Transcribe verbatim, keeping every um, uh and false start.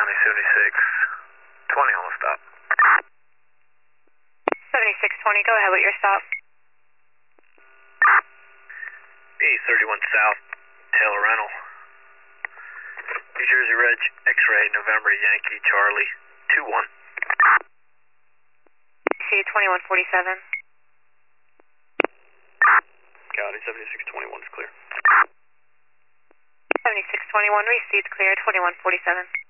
County seventy-six twenty on the stop. seventy-six twenty, go ahead with your stop. B thirty-one South, Taylor Rental. New Jersey Reg, X-ray, November, Yankee, Charlie, two one. C twenty-one forty-seven. County seventy-six twenty-one is clear. seventy-six twenty-one, received clear, twenty-one forty-seven.